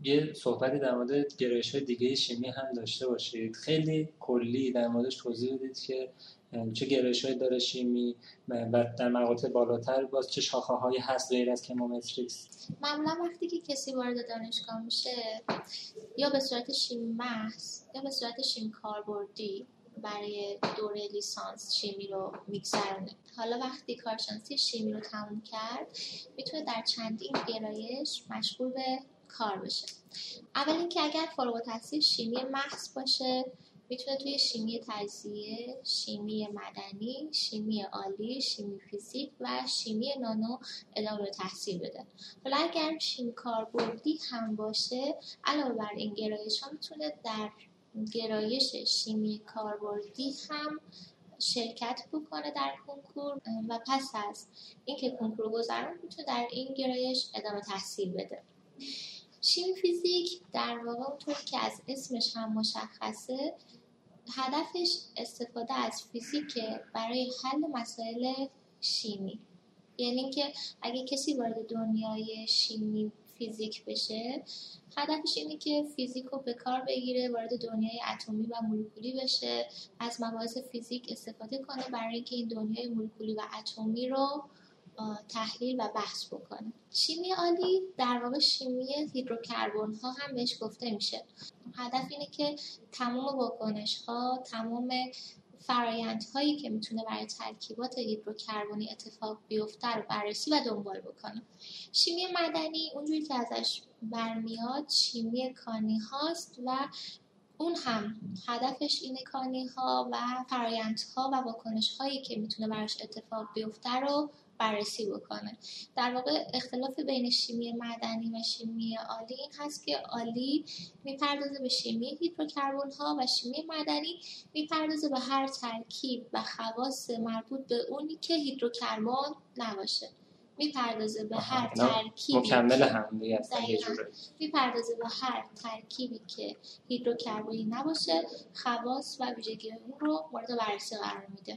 یه صحبتی در مورد گرایش‌های دیگه شیمی هم داشته باشید. خیلی کلی در موردش توضیح بدید که چه گرایش‌هایی داره شیمی و در مقاطع بالاتر باز چه شاخه‌هایی هست غیر از کیمومتریکس. معمولا وقتی که کسی وارد دانشگاه میشه یا به صورت شیمی محض یا به صورت شیمی کاربردی برای دوره لیسانس شیمی رو میگذرونه. حالا وقتی کارشناسی شیمی رو تموم کرد میتونه در چندین گرایش مشغول به کار بشه. اول اینکه اگر فارغ التحصیل شیمی محض باشه میتونه توی شیمی تجزیه، شیمی مدنی، شیمی عالی، شیمی فیزیک و شیمی نانو ادامه تحصیل بده. حالا اگر شیمی کاربردی هم باشه علاوه بر این گرایش ها میتونه در گرایش شیمی کاربردی هم شرکت بکنه در کنکور و پس از اینکه کنکور گذرون میتونه در این گرایش ادامه تحصیل بده. شیمی فیزیک در واقع اونطوری که از اسمش هم مشخصه هدفش استفاده از فیزیک برای حل مسائل شیمی. یعنی که اگه کسی وارد دنیای شیمی فیزیک بشه هدفش اینه که فیزیک رو به کار بگیره، وارد دنیای اتمی و مولکولی بشه، از مباحث فیزیک استفاده کنه برای اینکه این دنیای مولکولی و اتمی رو تحلیل و بحث بکنه. شیمی عالی در واقع شیمی هیدروکربن ها هم بهش گفته میشه. هدف اینه که تمام واکنش ها، تمام فرآیندهایی که میتونه برای ترکیبات هیدروکربنی اتفاق بیفته رو بررسی و دنبال بکنه. شیمی مدنی اونجوری که ازش برمیاد شیمی کانی هاست و اون هم هدفش اینه کانی ها و فرآیندها و واکنش هایی که میتونه براش اتفاق بیفته رو بررسی بکنه. در واقع اختلاف بین شیمی مدنی و شیمی عالی این هست که عالی میپردازه به شیمی هیدروکربن ها و شیمی مدنی میپردازه به هر ترکیب و خواص مربوط به اونی که هیدروکربن نباشه. میپردازه به هر ترکیبی مکمل هم دیگه هستن یه جوره. میپردازه به هر ترکیبی که هیدروکربنی نباشه خواص و ویژگی اون رو مورد بررسی قرار میده.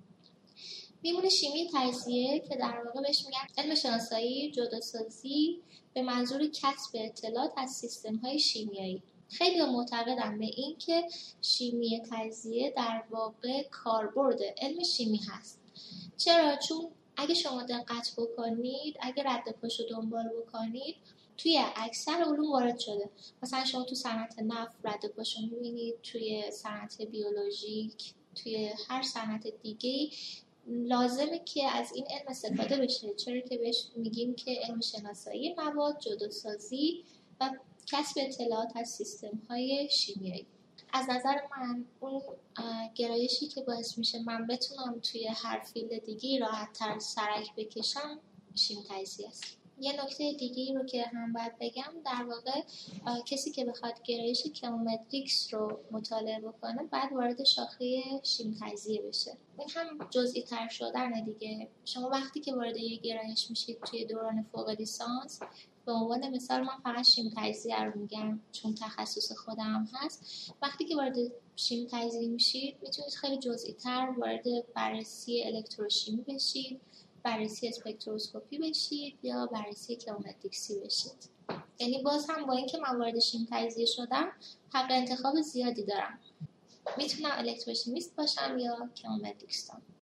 میمونه شیمی تجزیه که در واقع بهش میگن علم شناسایی جداسازی به منظور کسب اطلاعات از سیستم‌های شیمیایی. خیلی معتقدن به این که شیمی تجزیه در واقع کاربرد علم شیمی هست. چرا؟ چون اگه شما دقت بکنید، اگه رد پاشو دنبال بکنید توی اکثر علوم وارد شده. مثلا شما تو صنعت نفت رد پاشو می‌بینید، توی صنعت بیولوژیک، توی هر صنعت دیگه‌ای لازمه که از این علم استفاده بشه. چرا که بهش میگیم که علم شناسایی مواد، جداسازی و کسب اطلاعات از سیستم‌های شیمیایی. از نظر من اون گرایشی که باعث میشه من بتونم توی هر فیلد دیگه راحت‌تر سرک بکشم شیمی تجزیه است. یه نکته دیگه رو که هم باید بگم، در واقع کسی که بخواد گرایش کیمومتریکس رو مطالعه بکنه بعد وارد شاخه شیمی تجزیه بشه. این هم جزئی تر شدن دیگه. شما وقتی که وارد یه گرایش میشید توی دوران فوق لیسانس، به عنوان مثال من فقط شیمی تجزیه رو میگم چون تخصص خودم هست، وقتی که وارد شیمی تجزیه میشید میتونید خیلی جزئی تر وارد بررسی الکتروشیمی بشید، بررسی اسپکتروسکوپی بشید یا بررسی کیمومتریکسی بشید. یعنی باز هم با اینکه من وارد شیمی تجزیه شدم حق انتخاب زیادی دارم. میتونم الکتروشیمیست باشم یا کیمومتریکستان.